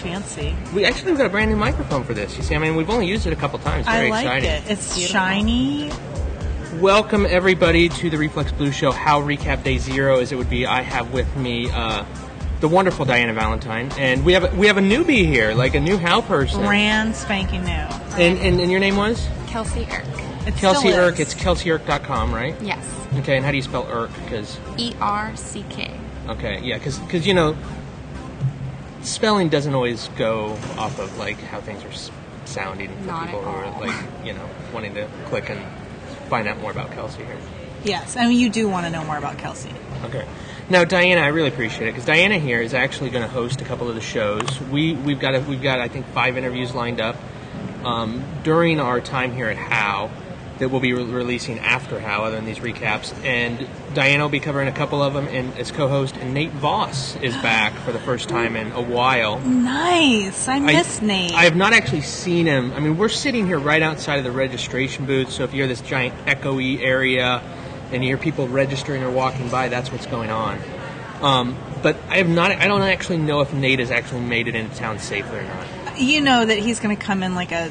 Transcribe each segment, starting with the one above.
fancy. We've got a brand new microphone for this. You see, I mean, we've only used it a couple times. Very I like exciting. it. It's beautiful. shiny. Welcome, everybody, to the Reflex Blues Show, How Recap Day Zero, as it would be. I have with me the wonderful Diana Valentine, and we have a newbie here, like a new How person. Brand spanking new. And your name was? Kelsey Irk. It Kelsey still Irk. is. It's kelseyirk.com, right? Yes. Okay, and how do you spell Irk? Because ERCK. okay, yeah, because you know, spelling doesn't always go off of like how things are sounding for Not people at who are all. like, you know, wanting to click and find out more about Kelsey here. Yes, I mean, you do want to know more about Kelsey. Okay. Now, Diana, I really appreciate it because Diana here is actually going to host a couple of the shows. We've got I think 5 interviews lined up during our time here at How that we'll be releasing after How, other than these recaps. And Diana will be covering a couple of them, and as co-host, and Nate Voss is back for the first time in a while. Nice. I miss Nate. I have not actually seen him. I mean, we're sitting here right outside of the registration booth, so if you hear this giant echoey area and you hear people registering or walking by, that's what's going on. But I don't actually know if Nate has actually made it into town safely or not. You know that he's going to come in like a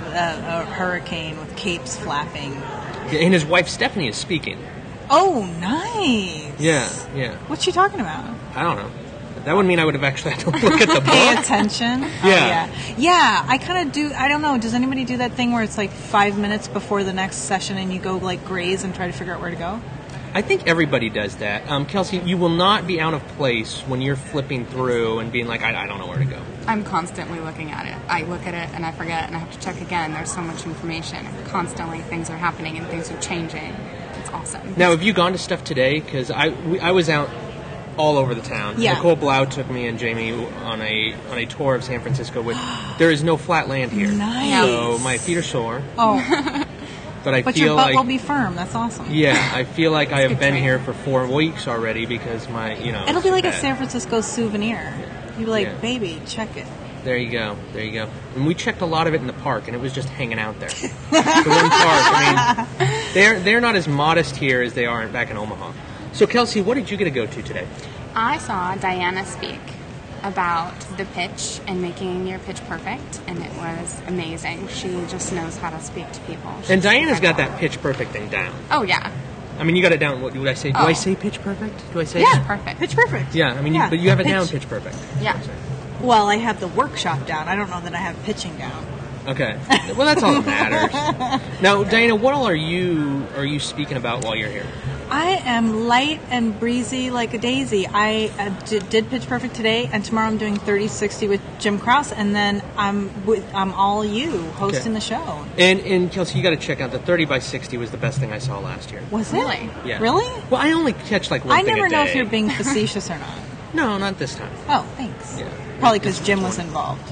hurricane with capes flapping. And his wife Stephanie is speaking. Oh, nice. Yeah. What's she talking about? I don't know. That would mean I would have actually had to look at the Pay book. attention. Yeah. Yeah, I kind of do. I don't know. Does anybody do that thing where it's like 5 minutes before the next session and you go like graze and try to figure out where to go? I think everybody does that. Kelsey, you will not be out of place when you're flipping through and being like, I don't know where to go. I'm constantly looking at it. I look at it and I forget and I have to check again. There's so much information. Constantly things are happening and things are changing. It's awesome. Now, have you gone to stuff today? Because I was out all over the town. Yeah. Nicole Blau took me and Jamie on a tour of San Francisco. There is no flat land here. Nice. So my feet are sore. Oh, But I but feel your butt like will be firm. That's awesome. yeah, I feel like I have good been training. here for 4 weeks already because my It'll be like a bad. San Francisco souvenir. You'd be like, Yeah. baby, check it. There you go. And we checked a lot of it in the park, and it was just hanging out there. The one park. I mean, they're not as modest here as they are back in Omaha. So Kelsey, what did you get to go to today? I saw Diana speak about the pitch and making your pitch perfect, and it was amazing. She just knows how to speak to people. And She's Diana's got incredible. that pitch perfect thing down. Oh, yeah. I mean, you got it down. What would I say? Do Oh. I say pitch perfect? Do I say Yeah, perfect. Pitch perfect. Yeah, I mean, Yeah. but you have it down Pitch. pitch perfect. Yeah. Well, I have the workshop down. I don't know that I have pitching down. Okay. Well, that's all that matters. Now, Diana, what all are you speaking about while you're here? I am light and breezy like a daisy. I did Pitch Perfect today, and tomorrow I'm doing 3060 with Jim Krause, and then I'm all you hosting Okay. the show. And Kelsey, you got to check out the 30 by 60 was the best thing I saw last year. Was Really? it? Yeah. Really? Well, I only catch like one I thing never a know day. if you're being facetious or not. No, not this time. Oh, thanks. Yeah. Probably because Jim was involved.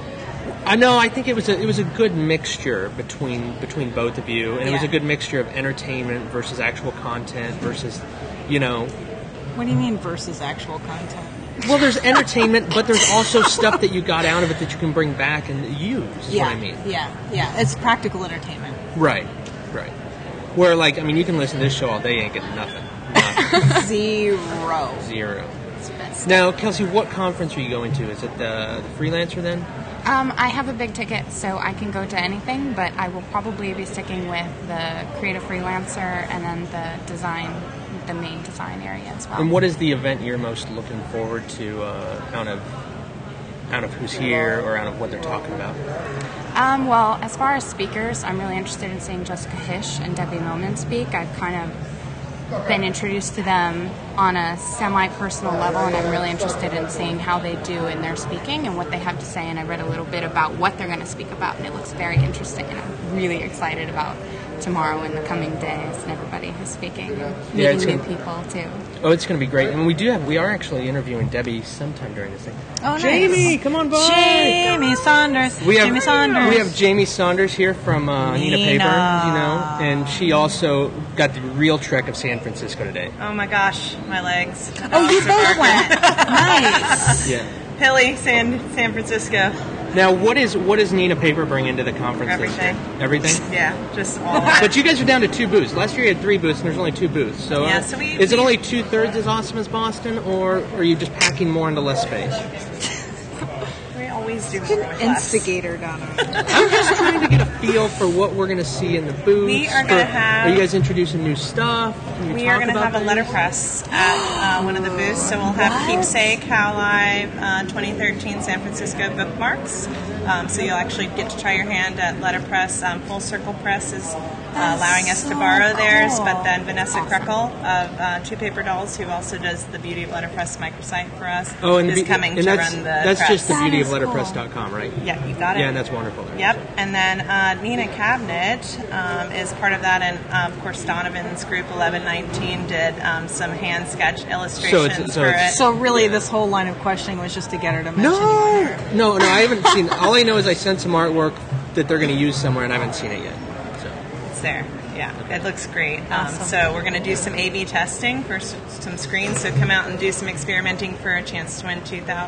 I know. I think it was a good mixture between both of you, and it was a Yeah. good mixture of entertainment versus actual content versus, you know. What do you mean versus actual content? Well, there's entertainment, but there's also stuff that you got out of it that you can bring back and use. Is Yeah, what I mean. yeah. It's practical entertainment. Right. Where, like, I mean, you can listen to this show all day, you ain't getting nothing. Nothing. Zero. Zero. It's the best. Now, Kelsey, what conference are you going to? Is it the Freelancer then? I have a big ticket, so I can go to anything, but I will probably be sticking with the Creative Freelancer and then the main design area as well. And what is the event you're most looking forward to out of who's here or out of what they're talking about? Well, as far as speakers, I'm really interested in seeing Jessica Hish and Debbie Millman speak. I've kind of been introduced to them on a semi-personal level, and I'm really interested in seeing how they do in their speaking and what they have to say, and I read a little bit about what they're going to speak about, and it looks very interesting, and I'm really excited about tomorrow and the coming days and everybody who's speaking and Yeah, meeting it's new gonna- people too. Oh, it's going to be great. And we are actually interviewing Debbie sometime during this thing. Oh, nice. Jamie, come on by. Jamie Saunders. Jamie Saunders. Jamie Saunders here from Nina Paper, you know, and she also got the real trek of San Francisco today. Oh my gosh, my legs. Oh, you both went. Nice. Yeah. Hilly, San Francisco. Now, what does Nina Paper bring into the conference? Everything. This year? Everything. Yeah, just all of it. But you guys are down to 2 booths. Last year you had 3 booths, and there's only 2 booths. So, Yeah, so is it only 2/3 as awesome as Boston, or are you just packing more into less space? We Please do more with less. Instigator, Donovan. I'm just trying to get a feel for what we're going to see in the booth. We are gonna have- Are you guys introducing new stuff? Can you We talk are going to about have a these? letterpress at one of the booths. So we'll have Keepsake, How Live, 2013 San Francisco bookmarks. So you'll actually get to try your hand at letterpress. Full Circle Press is allowing us to borrow theirs, but then Vanessa Krekel of Two Paper Dolls, who also does the Beauty of Letterpress microsite for us, is coming to that's, run the that's press. just the That beauty is of letterpress.com, right? Yeah, you got it. Yeah, and that's wonderful. Yep, and then Nina Cabinet is part of that, and of course Donovan's group 1119 did some hand sketch illustrations so for it's- it. So really, this whole line of questioning was just to get her to mention you. No, I haven't seen. All I know is I sent some artwork that they're going to use somewhere, and I haven't seen it yet. So. It's there. Yeah, it looks great. Awesome. So we're going to do some A/B testing for some screens. So come out and do some experimenting for a chance to win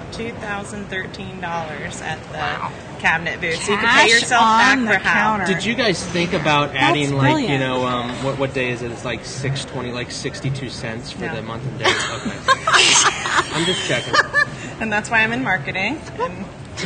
$2,013 at the cabinet booth. So you can pay Cash yourself on back the for how. counter. Did you guys think about adding brilliant. what day is it? It's like 6:20, like 62 cents for No. the month and day. Okay. I'm just checking. And that's why I'm in marketing. And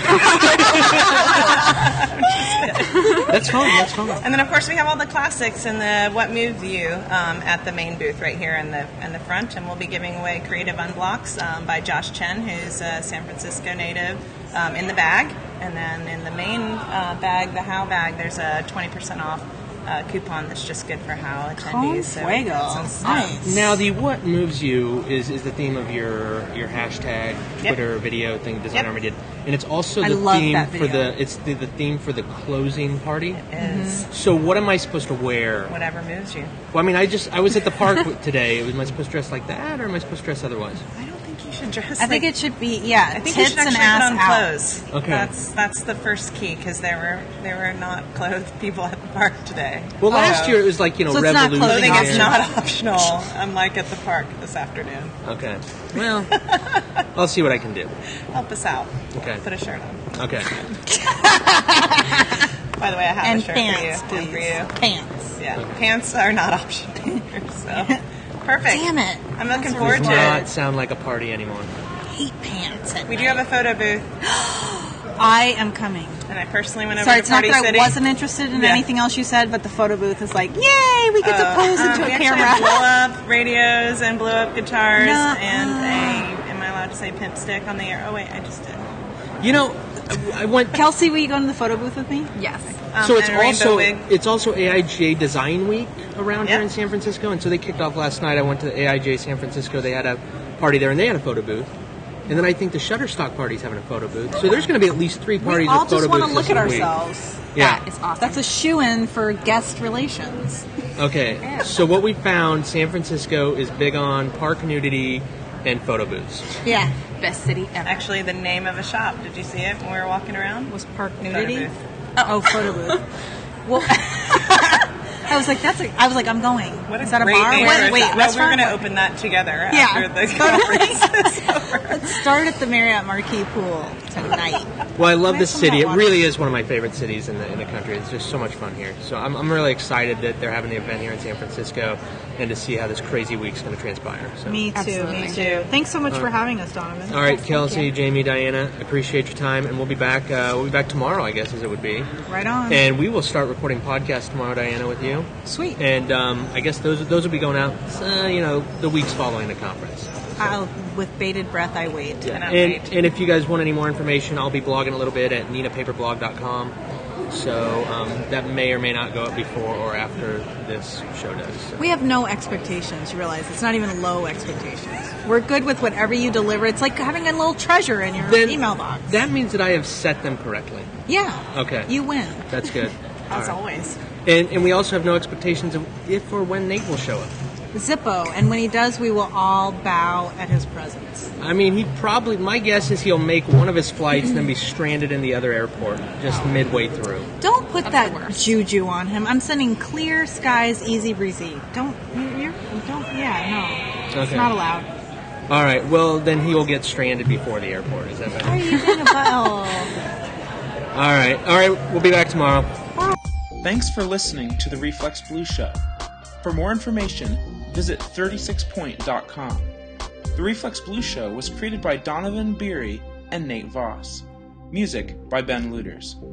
That's fine. That's fine. And then, of course, we have all the classics and the What Moved You at the main booth right here in the front. And we'll be giving away Creative Unblocks by Josh Chen, who's a San Francisco native, in the bag. And then in the main bag, the How bag, there's a 20% off coupon that's just good for How attendees. So we've got some stuff. Nice. Now, the What Moves You is the theme of your hashtag Twitter video thing Design Yep. Army did, and it's also I the love theme that for video. it's the theme for the closing party. It is So, what am I supposed to wear? whatever moves you. Well, I mean, I was at the park today. Am I supposed to dress like that, or am I supposed to dress otherwise? I don't think you should dress I think like- it should be, I think you tits should and actually ass put on out. clothes. Okay. That's the first key, because there were not clothed people at the park today. Well, last year it was like So it's not Revolution. clothing, Clothing it's is not optional. I'm like at the park this afternoon. Okay. Well, I'll see what I can do. Help us out. Okay. Put a shirt on. Okay. By the way, I have And a shirt pants, for you. please. And for you. Pants. Yeah, pants are not optional either, so perfect. Damn it. I'm looking That's forward Does to not it. sound like a party anymore. Hate pants. We do have a photo booth, I am coming. and I personally went over Sorry, to it's not Party that City. I wasn't interested in Yeah. anything else you said, but the photo booth is like, yay, we get to pose into we a actually have blow camera. up radios and blow up guitars Nuh-uh. and am I allowed to say pimp stick on the air? Oh wait, I just did. You know, I went. Kelsey, will you go into the photo booth with me? Yes. So it's and a rainbow also wig. AIGA Design Week around here Yep. in San Francisco, and so they kicked off last night. I went to the AIGA San Francisco. They had a party there, and they had a photo booth. And then I think the Shutterstock party's having a photo booth. So there's going to be at least 3 parties We all with photo just want to booths look at this week. ourselves. Yeah. That is awesome. That's a shoe-in for guest relations. Okay. So what we found, San Francisco is big on park nudity and photo booths. Yeah. Best city ever. Actually, the name of a shop. Did you see it when we were walking around? Was park Photo nudity? booth. Oh, photo booth. Well, I was like, I'm going. What a is that a great bar? name for a Wait, shop. We're restaurant? going to open that together Yeah. after the conference is over. Let's start at the Marriott Marquis Pool tonight. Well, I love Can I this have some city. It hot really is one of my favorite cities in the country. It's just so much fun here. So I'm really excited that they're having the event here in San Francisco and to see how this crazy week's going to transpire. So. Me too. Absolutely. Me too. Thanks so much for having us, Donovan. All right, Kelsey, Jamie, Diana, appreciate your time, and we'll be back. We'll be back tomorrow, I guess, as it would be. Right on. And we will start recording podcasts tomorrow, Diana, with you. Sweet. And I guess those will be going out, the weeks following the conference. With bated breath, I wait. Cannot wait. And if you guys want any more information, I'll be blogging a little bit at ninapaperblog.com. So that may or may not go up before or after this show does. So. We have no expectations, you realize. It's not even low expectations. We're good with whatever you deliver. It's like having a little treasure in your Then email box. That means that I have set them correctly. Yeah. Okay. You win. That's good. As All right. always. And we also have no expectations of if or when Nate will show up. Zippo. And when he does, we will all bow at his presence. I mean, my guess is he'll make one of his flights and then be stranded in the other airport just midway through. Don't put That's the that worst. juju on him. I'm sending clear skies, easy breezy. No. It's Okay. not allowed. All right, well, then he will get stranded before the airport. Is that Are better? you going to All right, we'll be back tomorrow. Thanks for listening to the Reflex Blue Show. For more information, visit 36point.com. The Reflex Blue Show was created by Donovan Beery and Nate Voss. Music by Ben Luders.